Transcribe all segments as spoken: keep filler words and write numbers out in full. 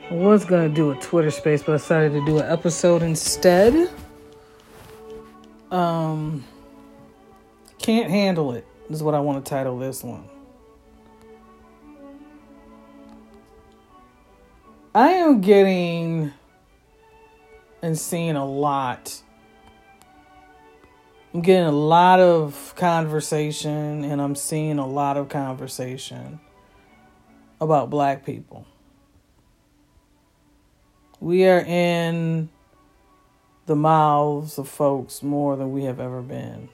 I was going to do a Twitter space, but I decided to do an episode instead. Um, Can't Handle It is what I want to title this one. I am getting and seeing a lot. I'm getting a lot of conversation, and I'm seeing a lot of conversation about black people. We are in the mouths of folks more than we have ever been.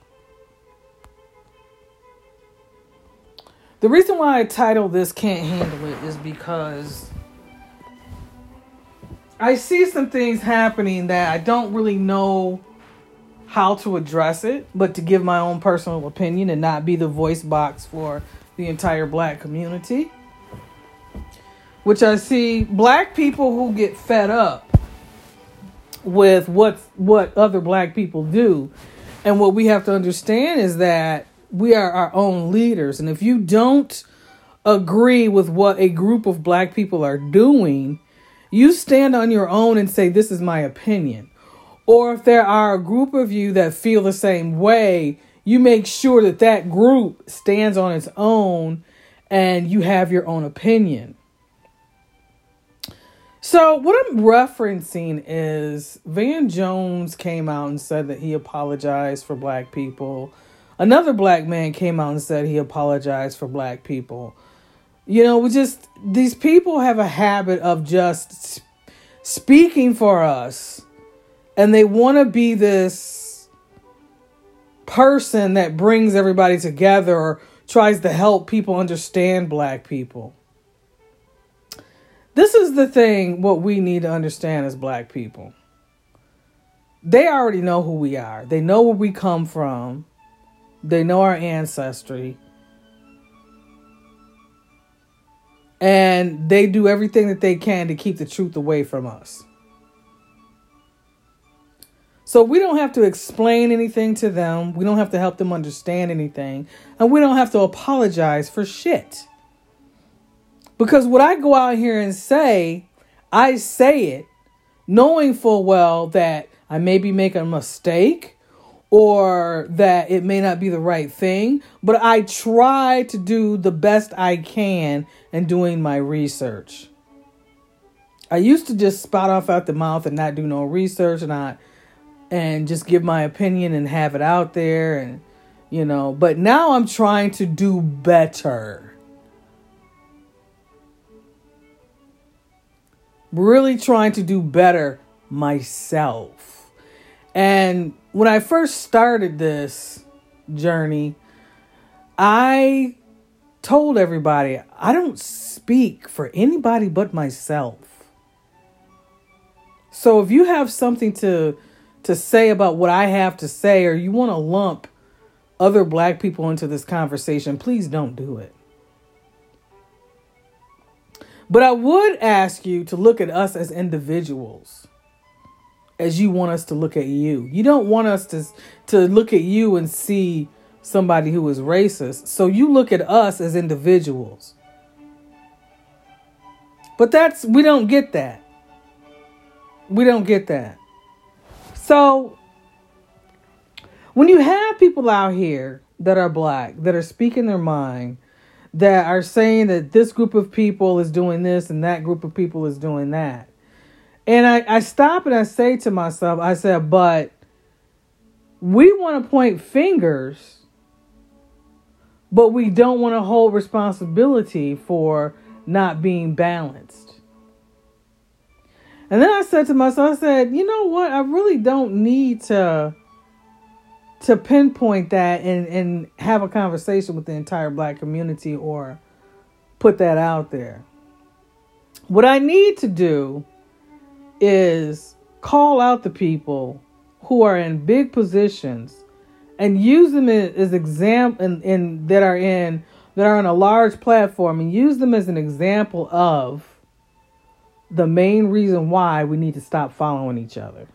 The reason why I titled this Can't Handle It is because I see some things happening that I don't really know how to address it, but to give my own personal opinion and not be the voice box for the entire black community. Which I see black people who get fed up with what what other black people do. And what we have to understand is that we are our own leaders. And if you don't agree with what a group of black people are doing, you stand on your own and say, this is my opinion. Or if there are a group of you that feel the same way, you make sure that that group stands on its own and you have your own opinion. So what I'm referencing is Van Jones came out and said that he apologized for black people. Another black man came out and said he apologized for black people. You know, we just, these people have a habit of just speaking for us. And they want to be this person that brings everybody together or tries to help people understand black people. This is the thing, what we need to understand as black people. They already know who we are. They know where we come from. They know our ancestry. And they do everything that they can to keep the truth away from us. So we don't have to explain anything to them. We don't have to help them understand anything. And we don't have to apologize for shit. Because what I go out here and say, I say it knowing full well that I may be making a mistake or that it may not be the right thing. But I try to do the best I can in doing my research. I used to just spout off out the mouth and not do no research and not and just give my opinion and have it out there. And, you know, but now I'm trying to do better. Really trying to do better myself. And when I first started this journey, I told everybody, I don't speak for anybody but myself. So if you have something to to say about what I have to say, or you want to lump other black people into this conversation, please don't do it. But I would ask you to look at us as individuals as you want us to look at you. You don't want us to, to look at you and see somebody who is racist. So you look at us as individuals. But that's, we don't get that. We don't get that. So when you have people out here that are black, that are speaking their mind, that are saying that this group of people is doing this and that group of people is doing that. And I, I stop and I say to myself, I said, but we want to point fingers, but we don't want to hold responsibility for not being balanced. And then I said to myself, I said, you know what? I really don't need to to pinpoint that and, and have a conversation with the entire black community or put that out there. What I need to do is call out the people who are in big positions and use them as example and in, in, that are in that are on a large platform and use them as an example of the main reason why we need to stop following each other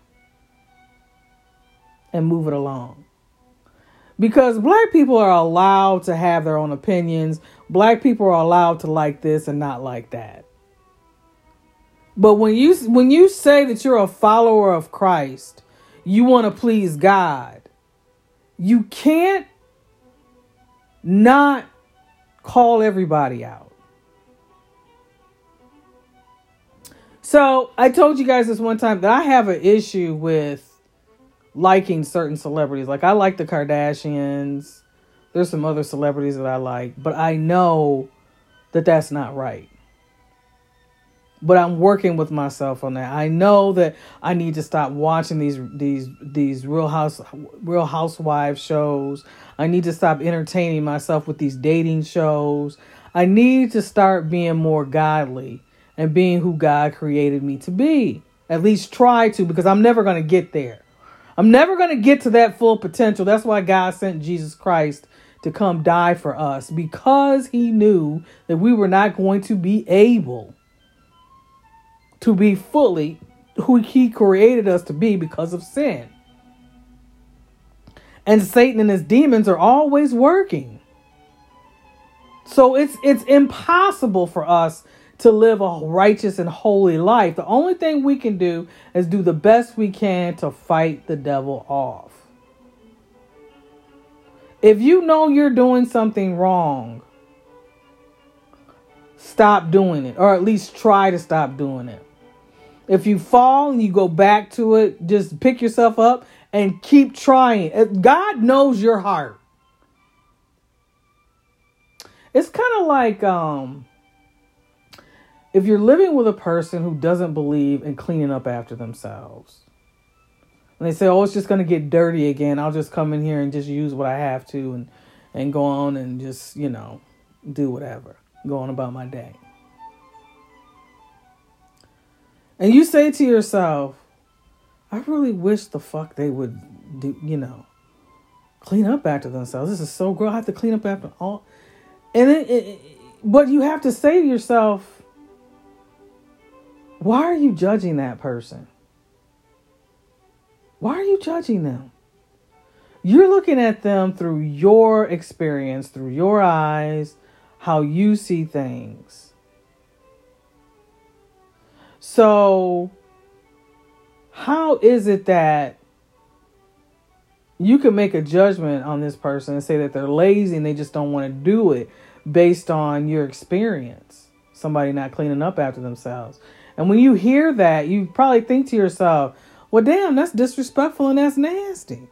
and move it along. Because black people are allowed to have their own opinions. Black people are allowed to like this and not like that. But when you when you say that you're a follower of Christ, you want to please God, you can't not call everybody out. So I told you guys this one time that I have an issue with liking certain celebrities. Like, I like the Kardashians. There's some other celebrities that I like, but I know that that's not right. But I'm working with myself on that. I know that I need to stop watching these these these Real House Real Housewives shows. I need to stop entertaining myself with these dating shows. I need to start being more godly and being who God created me to be. At least try to, because I'm never going to get there. I'm never going to get to that full potential. That's why God sent Jesus Christ to come die for us, because he knew that we were not going to be able to be fully who he created us to be because of sin. And Satan and his demons are always working. So it's it's impossible for us to live a righteous and holy life. The only thing we can do is do the best we can to fight the devil off. If you know you're doing something wrong, stop doing it, or at least try to stop doing it. If you fall and you go back to it, just pick yourself up and keep trying. God knows your heart. It's kind of like um, if you're living with a person who doesn't believe in cleaning up after themselves. And they say, oh, it's just going to get dirty again. I'll just come in here and just use what I have to and, and go on and just, you know, do whatever. Go on about my day. And you say to yourself, I really wish the fuck they would do, you know, clean up after themselves. This is so gross. I have to clean up after all. And it, it, but you have to say to yourself, why are you judging that person? Why are you judging them? You're looking at them through your experience, through your eyes, how you see things. So, how is it that you can make a judgment on this person and say that they're lazy and they just don't want to do it based on your experience? Somebody not cleaning up after themselves. And when you hear that, you probably think to yourself, well, damn, that's disrespectful and that's nasty.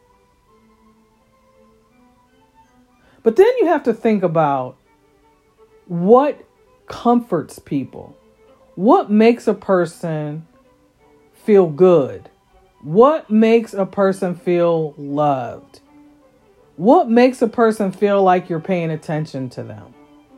But then you have to think about what comforts people. What makes a person feel good? What makes a person feel loved? What makes a person feel like you're paying attention to them?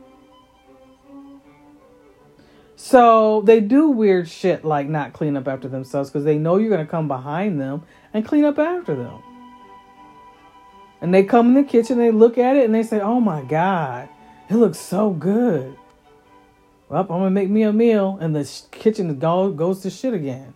So they do weird shit like not clean up after themselves because they know you're going to come behind them and clean up after them. And they come in the kitchen, they look at it and they say, oh my God, it looks so good. Well, I'm going to make me a meal and the sh- kitchen goes to shit again.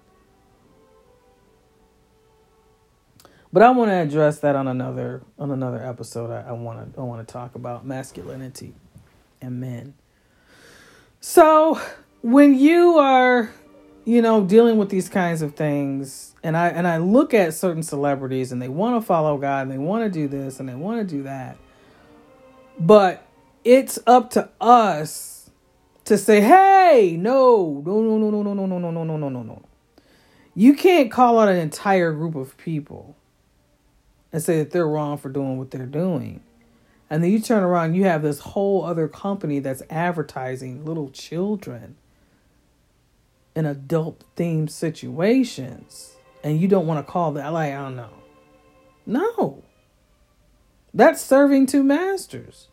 But I want to address that on another on another episode. I, I want to I want to talk about masculinity and men. So when you are, you know, dealing with these kinds of things, and I and I look at certain celebrities and they want to follow God and they want to do this and they want to do that, but it's up to us to say, hey, no, no, no, no, no, no, no, no, no, no, no, no, no. You can't call out an entire group of people and say that they're wrong for doing what they're doing. And then you turn around, you have this whole other company that's advertising little children in adult-themed situations. And you don't want to call that, like, I don't know. No. That's serving two masters.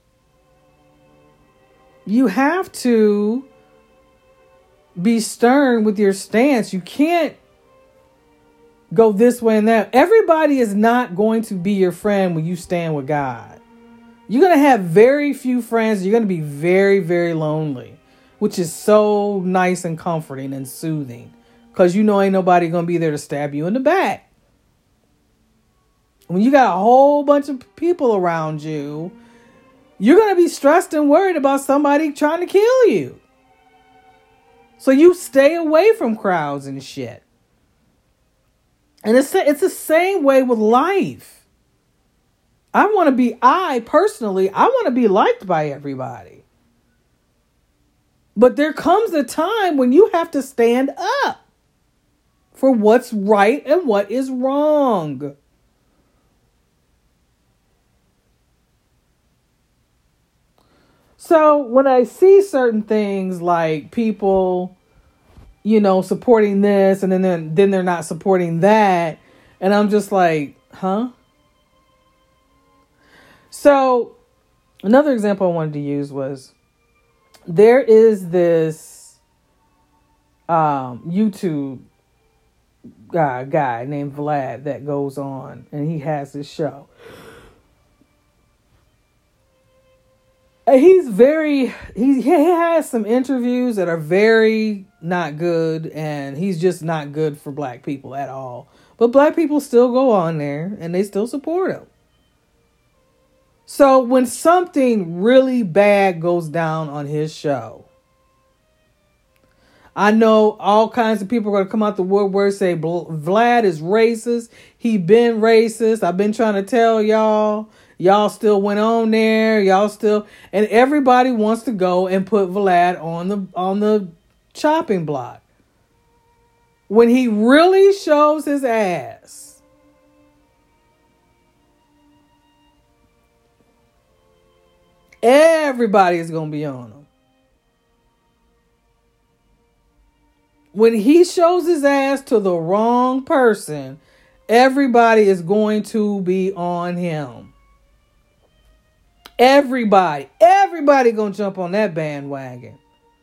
You have to be stern with your stance. You can't go this way and that. Everybody is not going to be your friend when you stand with God. You're going to have very few friends. You're going to be very, very lonely, which is so nice and comforting and soothing because you know ain't nobody going to be there to stab you in the back. When you got a whole bunch of people around you, you're going to be stressed and worried about somebody trying to kill you. So you stay away from crowds and shit. And it's, it's the same way with life. I want to be, I personally, I want to be liked by everybody. But there comes a time when you have to stand up for what's right and what is wrong. So when I see certain things like people, you know, supporting this and then they're, then they're not supporting that, and I'm just like, huh? So another example I wanted to use was there is this um, YouTube guy, guy named Vlad that goes on and he has this show. He's very, he, he has some interviews that are very not good, and he's just not good for black people at all. But black people still go on there and they still support him. So when something really bad goes down on his show, I know all kinds of people are going to come out the woodwork and say Vlad is racist. He been racist. I've been trying to tell y'all. Y'all still went on there. Y'all still, and everybody wants to go and put Vlad on the on the chopping block. When he really shows his ass, everybody is going to be on him. When he shows his ass to the wrong person, everybody is going to be on him. Everybody, everybody gonna jump on that bandwagon.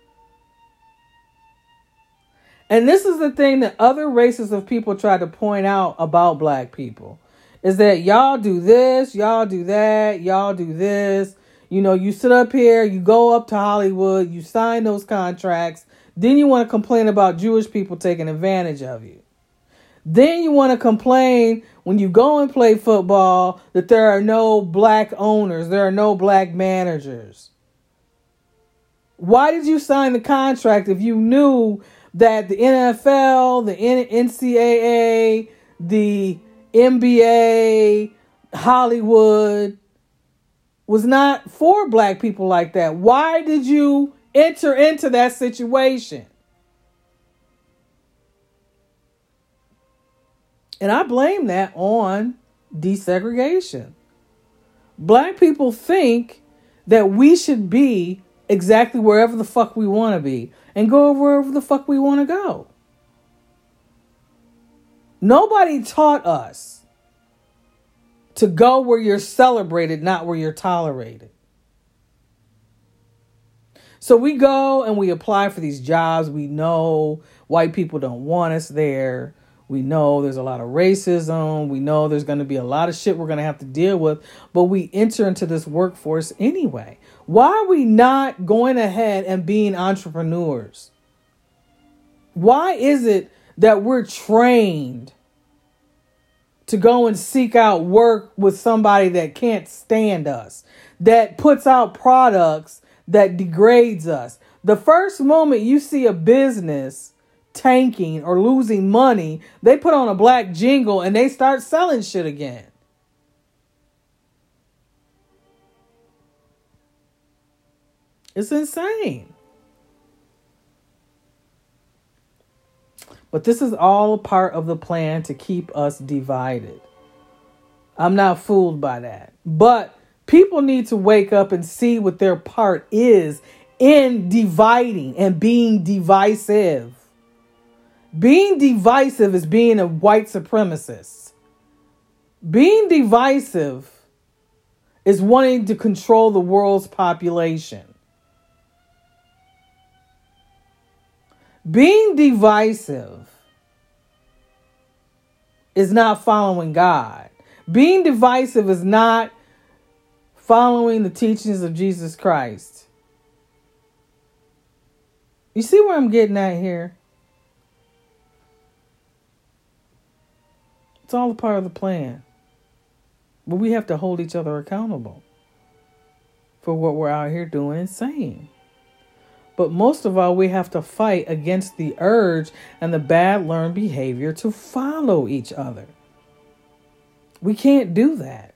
And this is the thing that other races of people try to point out about black people, is that y'all do this, y'all do that, y'all do this. You know, you sit up here, you go up to Hollywood, you sign those contracts, then you want to complain about Jewish people taking advantage of you. Then you want to complain when you go and play football that there are no black owners, there are no black managers. Why did you sign the contract if you knew that the N F L, the N C double A, the N B A, Hollywood was not for black people like that? Why did you enter into that situation? And I blame that on desegregation. Black people think that we should be exactly wherever the fuck we want to be and go wherever the fuck we want to go. Nobody taught us to go where you're celebrated, not where you're tolerated. So we go and we apply for these jobs. We know white people don't want us there. We know there's a lot of racism. We know there's going to be a lot of shit we're going to have to deal with. But we enter into this workforce anyway. Why are we not going ahead and being entrepreneurs? Why is it that we're trained to go and seek out work with somebody that can't stand us, that puts out products that degrades us? The first moment you see a business tanking or losing money, they put on a black jingle and they start selling shit again. It's insane. But this is all a part of the plan to keep us divided. I'm not fooled by that. But people need to wake up and see what their part is in dividing and being divisive. Being divisive is being a white supremacist. Being divisive is wanting to control the world's population. Being divisive is not following God. Being divisive is not following the teachings of Jesus Christ. You see where I'm getting at here? It's all a part of the plan. But we have to hold each other accountable for what we're out here doing and saying. But most of all, we have to fight against the urge and the bad learned behavior to follow each other. We can't do that.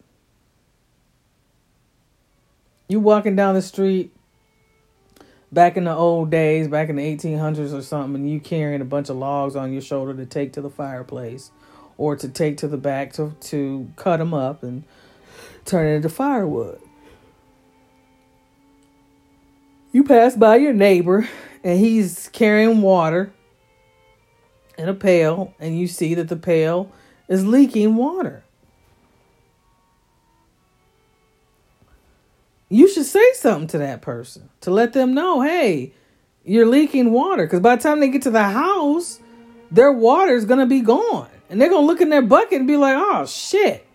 You walking down the street back in the old days, back in the eighteen hundreds or something, and you carrying a bunch of logs on your shoulder to take to the fireplace or to take to the back to, to cut them up and turn it into firewood. You pass by your neighbor and he's carrying water in a pail, and you see that the pail is leaking water. You should say something to that person to let them know, hey, you're leaking water. Because by the time they get to the house, their water is going to be gone. And they're going to look in their bucket and be like, oh, shit.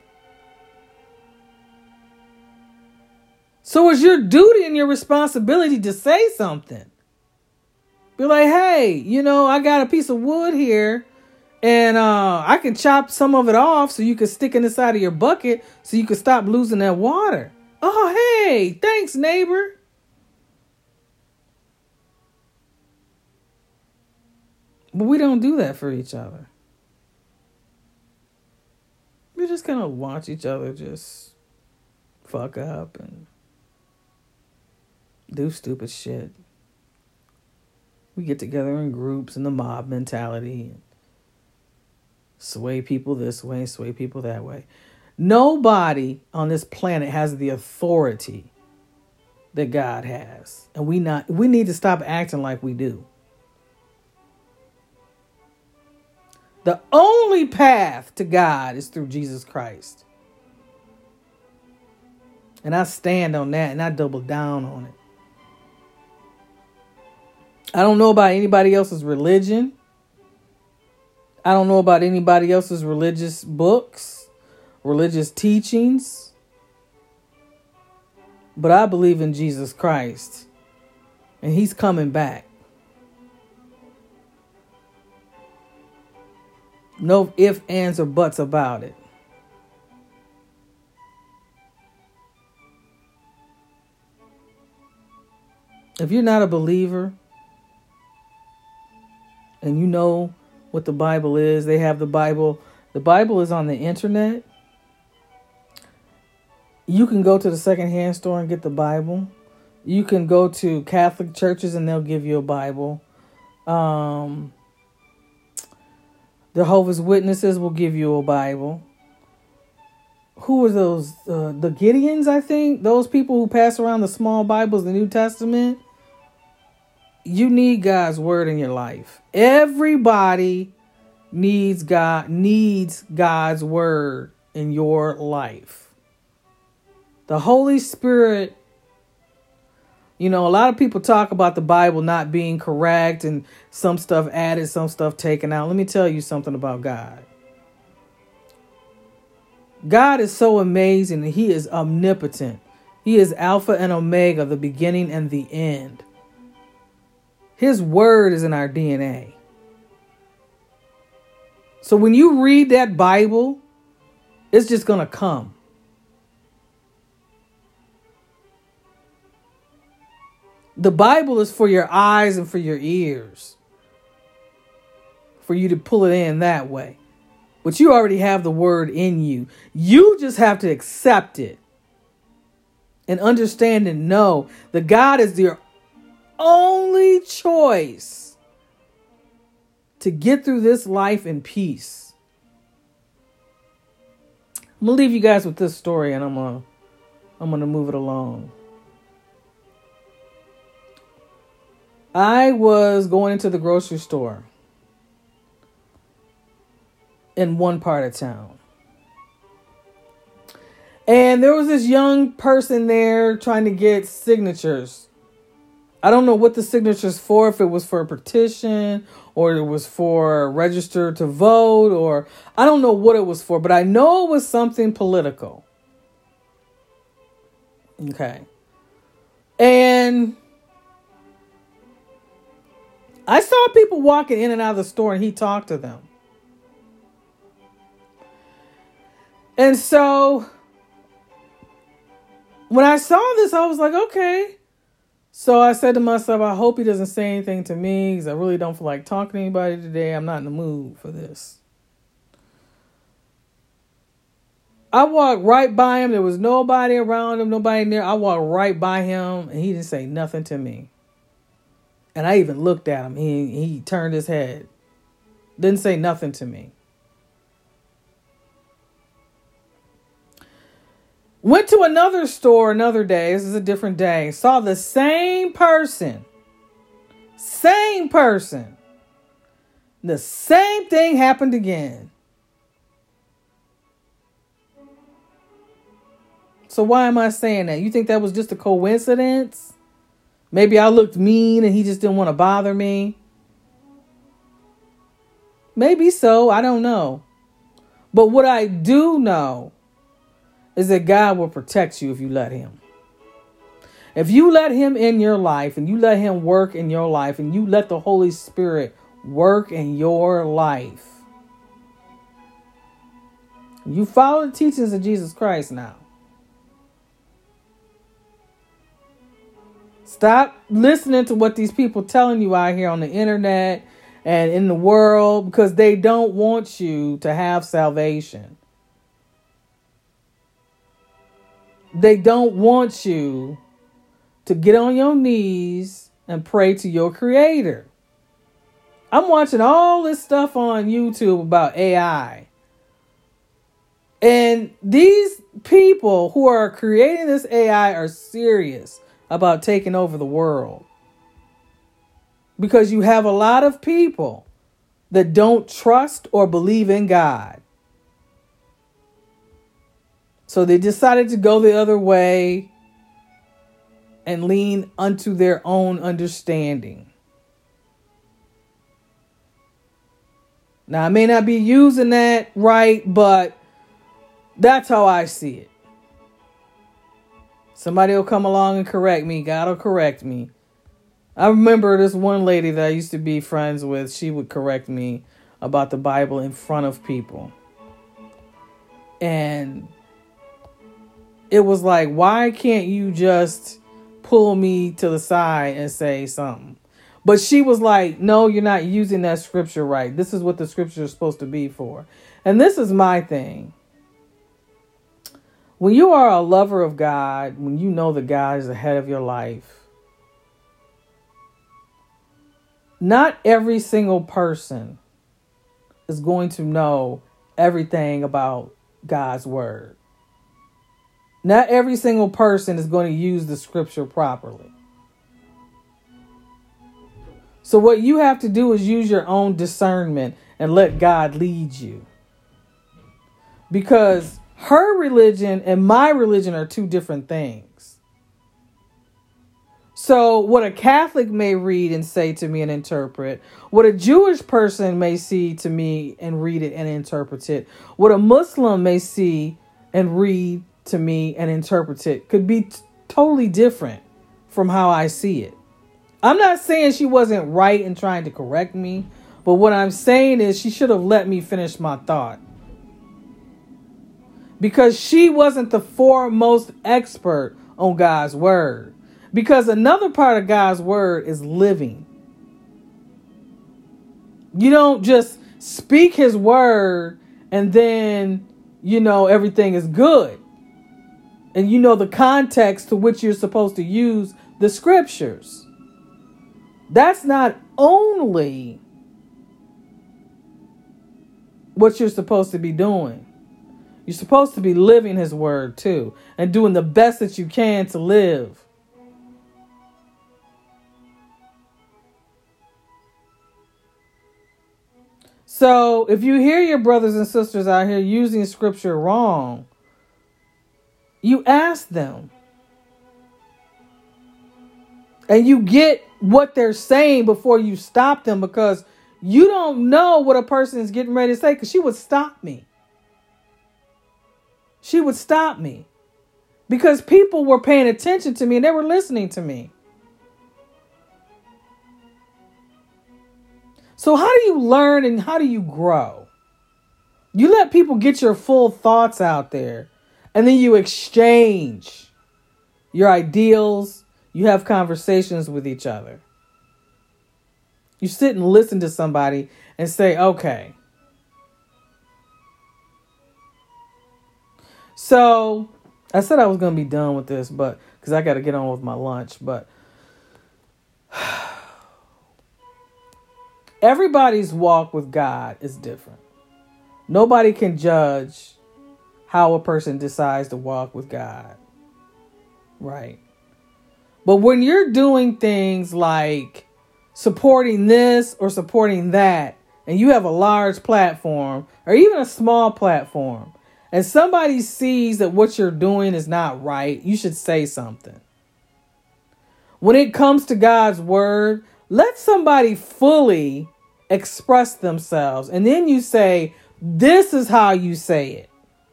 So it's your duty and your responsibility to say something. Be like, hey, you know, I got a piece of wood here and uh, I can chop some of it off so you can stick it inside of your bucket so you can stop losing that water. Oh, hey, thanks, neighbor. But we don't do that for each other. We're just going to watch each other just fuck up and do stupid shit. We get together in groups and the mob mentality and sway people this way, sway people that way. Nobody on this planet has the authority that God has. And we not we need to stop acting like we do. The only path to God is through Jesus Christ. And I stand on that and I double down on it. I don't know about anybody else's religion. I don't know about anybody else's religious books, religious teachings. But I believe in Jesus Christ. And he's coming back. No ifs, ands, or buts about it. If you're not a believer and you know what the Bible is, they have the Bible. The Bible is on the internet. You can go to the secondhand store and get the Bible. You can go to Catholic churches and they'll give you a Bible. Um... Jehovah's Witnesses will give you a Bible. Who are those? Uh, the Gideons, I think. Those people who pass around the small Bibles, the New Testament. You need God's word in your life. Everybody needs God, needs God's word in your life. The Holy Spirit. You know, a lot of people talk about the Bible not being correct and some stuff added, some stuff taken out. Let me tell you something about God. God is so amazing and he is omnipotent. He is Alpha and Omega, the beginning and the end. His word is in our D N A. So when you read that Bible, it's just going to come. The Bible is for your eyes and for your ears. For you to pull it in that way. But you already have the word in you. You just have to accept it. And understand and know that God is your only choice to get through this life in peace. I'm going to leave you guys with this story and I'm going to I'm going to move it along. I was going into the grocery store in one part of town. And there was this young person there trying to get signatures. I don't know what the signature's for, if it was for a petition or it was for register to vote, or I don't know what it was for, but I know it was something political. Okay. And I saw people walking in and out of the store and he talked to them. And so when I saw this, I was like, okay, So I said to myself, I hope he doesn't say anything to me because I really don't feel like talking to anybody today. I'm not in the mood for this. I walked right by him. There was nobody around him, nobody near. I walked right by him and he didn't say nothing to me. And I even looked at him. He, he turned his head. Didn't say nothing to me. Went to another store another day. This is a different day. Saw the same person. Same person. The same thing happened again. So why am I saying that? You think that was just a coincidence? Maybe I looked mean and he just didn't want to bother me. Maybe so. I don't know. But what I do know is that God will protect you if you let him. If you let him in your life and you let him work in your life and you let the Holy Spirit work in your life, you follow the teachings of Jesus Christ now. Stop listening to what these people telling you out here on the internet and in the world because they don't want you to have salvation. They don't want you to get on your knees and pray to your creator. I'm watching all this stuff on YouTube about A I. And these people who are creating this A I are serious about taking over the world. Because you have a lot of people that don't trust or believe in God. So they decided to go the other way and lean unto their own understanding. Now, I may not be using that right, but that's how I see it. Somebody will come along and correct me. God will correct me. I remember this one lady that I used to be friends with. She would correct me about the Bible in front of people. And it was like, why can't you just pull me to the side and say something? But she was like, no, you're not using that scripture right. This is what the scripture is supposed to be for. And this is my thing. When you are a lover of God, when you know that God is ahead of your life, not every single person is going to know everything about God's word. Not every single person is going to use the scripture properly. So what you have to do is use your own discernment and let God lead you. Because her religion and my religion are two different things. So what a Catholic may read and say to me and interpret, what a Jewish person may see to me and read it and interpret it, what a Muslim may see and read to me and interpret it could be t- totally different from how I see it. I'm not saying she wasn't right in trying to correct me, but what I'm saying is she should have let me finish my thought. Because she wasn't the foremost expert on God's word. Because another part of God's word is living. You don't just speak his word and then, you know, everything is good. And you know the context to which you're supposed to use the scriptures. That's not only what you're supposed to be doing. You're supposed to be living his word too. And doing the best that you can to live. So if you hear your brothers and sisters out here using scripture wrong, you ask them. And you get what they're saying before you stop them, because you don't know what a person is getting ready to say, because she would stop me. She would stop me. Because people were paying attention to me and they were listening to me. So how do you learn and how do you grow? You let people get your full thoughts out there. And then you exchange your ideals, You have conversations with each other. You sit and listen to somebody and say, okay. So I said I was going to be done with this, but because I got to get on with my lunch. But everybody's walk with God is different. Nobody can judge how a person decides to walk with God. Right. But when you're doing things like supporting this or supporting that, and you have a large platform or even a small platform, and somebody sees that what you're doing is not right, you should say something. When it comes to God's word, let somebody fully express themselves. And then you say, this is how you say it.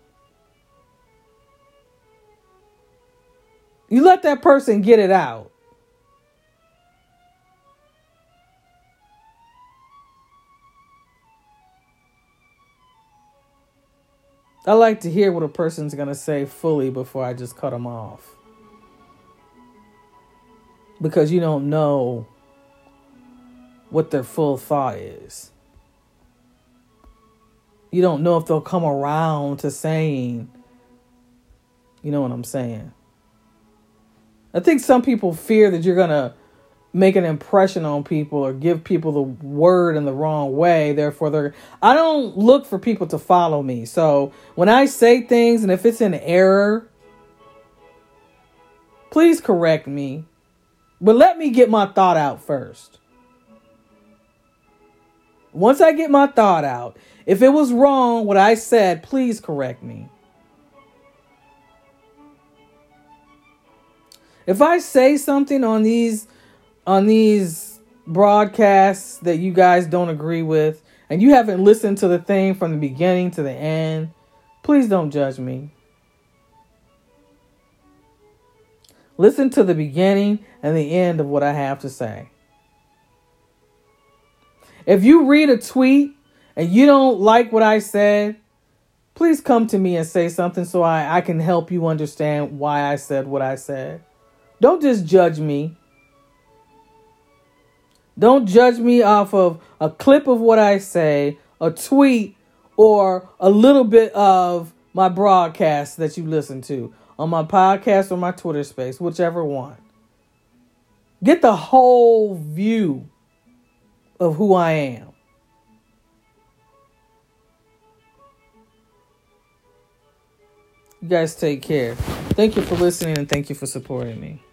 You let that person get it out. I like to hear what a person's going to say fully before I just cut them off. Because you don't know what their full thought is. You don't know if they'll come around to saying, you know what I'm saying? I think some people fear that you're going to make an impression on people or give people the word in the wrong way. Therefore, they're, I don't look for people to follow me. So when I say things and if it's in error, please correct me. But let me get my thought out first. Once I get my thought out, if it was wrong, what I said, please correct me. If I say something on these on these broadcasts that you guys don't agree with, and you haven't listened to the thing from the beginning to the end, please don't judge me. Listen to the beginning and the end of what I have to say. If you read a tweet and you don't like what I said, please come to me and say something so I, I can help you understand why I said what I said. Don't just judge me. Don't judge me off of a clip of what I say, a tweet, or a little bit of my broadcast that you listen to on my podcast or my Twitter space, whichever one. Get the whole view of who I am. You guys take care. Thank you for listening and thank you for supporting me.